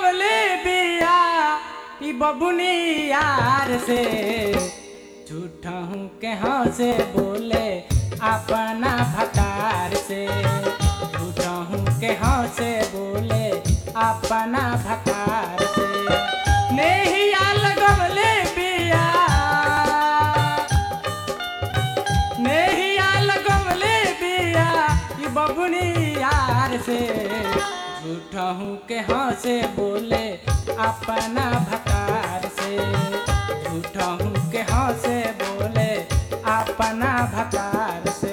लगवले बिया ई बबुनी यार से झूठा हूँ के से बोले अपना भतार से झूठा हूँ के से बोले अपना भतार से नेहिया लगवले बिया नेहिया लगवले बिया ई बबुनी यार से झूठा हूँ के से बोले अपना भतार से झूठा हूँ के से बोले अपना भतार से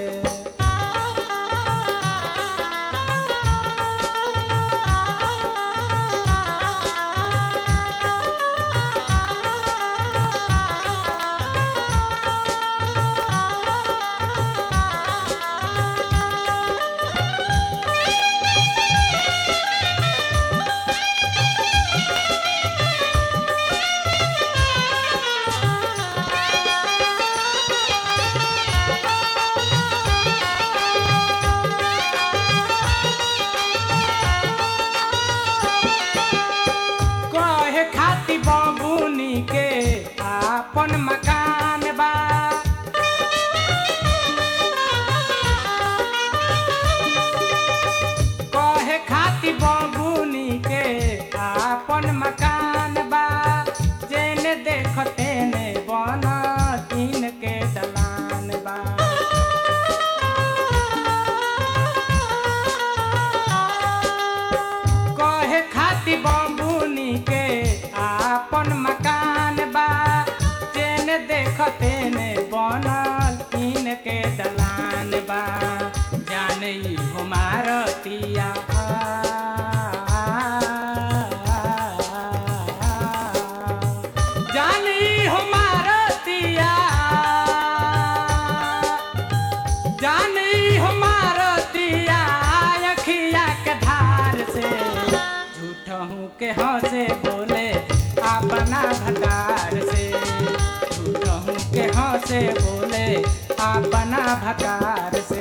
बबुनी के आपन मकान बा कहे खाती बबुनी के आपन मकान बा जेने देखते ने बना तीन के दलान बा कहे खाती बबुनी के आपन मकान बा जेने देखते ने बनल तीन के दलान बा जाने हमारतिया जाने हमारतिया जाने हमारतिया अखिया के धार से झूठा हूँ के से बोले अपना भतार से झूठा हूँ के से बोले अपना भतार से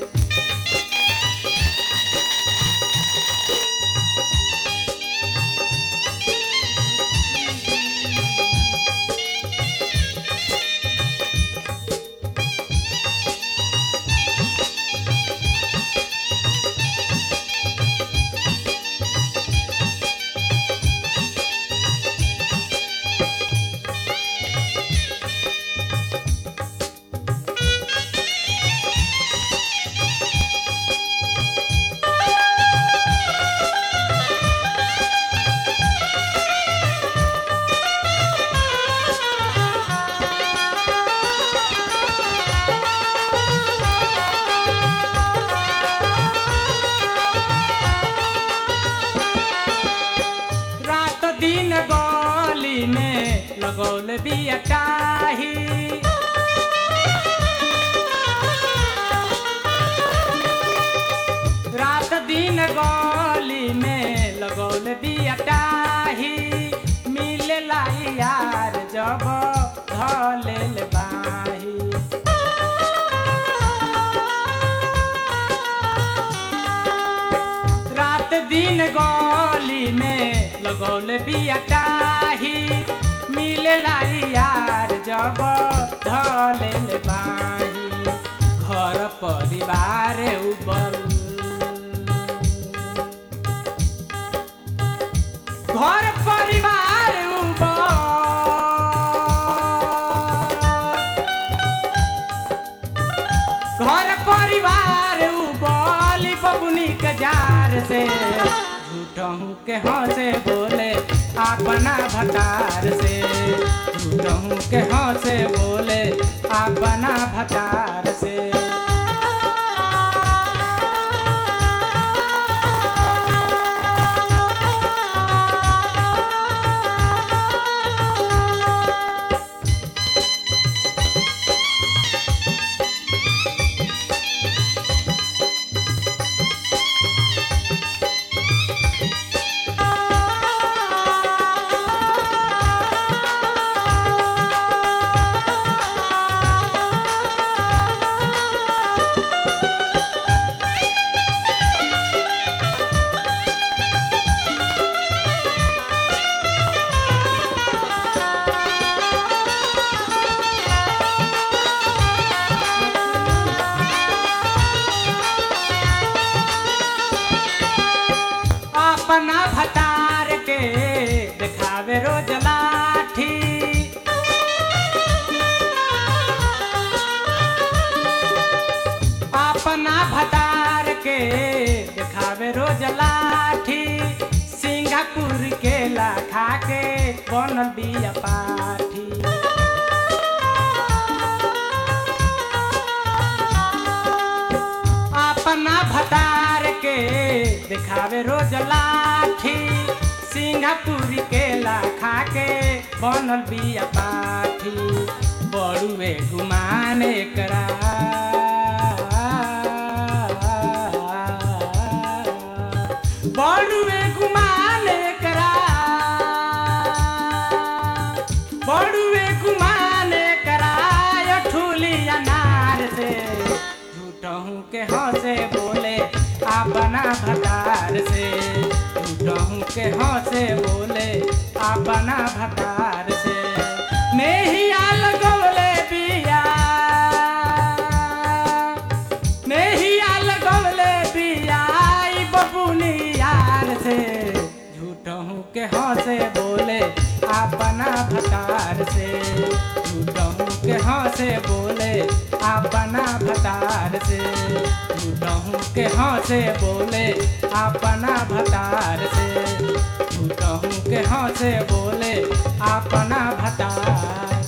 दिन गली में लगौल बिया टाही रात दिन गली में लगौल बिया टाही मिले लाई यार जब धलेल बाही रात दिन गली में लगौल बिया टाही मिले लाई यार जब धलेल बाही घर परिवार उबल घर परिवार उबल घर परिवार उबल बबुनी के जार से झूठा हूँ के से बोले अपना भतार से झूठा हूँ के से बोले अपना भतार से अपना भतार के दिखावे रोज लाठी अपना भतार के दिखावे रोज लाठी सिंगापुर के लाखा के बनल बिया पाठी अपना भतार के दिखावे रोज लाठी सिंगापुर के लाखा के बनल बिया पाठी बड़ुए गुमाने करा बड़ुए गुमाने करा बड़ुए गुमाने करा ठूली अनार से झूठहूँ के हंसे बोले अपना भतार से झूठहूँ के हंसे बोले अपना भतार से नेहिया लगौले बिया नेहिया लगौले बिया ई बबुनी यार से झूठहूँ के हंसे बोले अपना भतार से झूठहूँ के हंसे बोले अपना भतार से झूठहूँ के हंसे बोले अपना भतार से झूठहूँ के हंसे बोले अपना भतार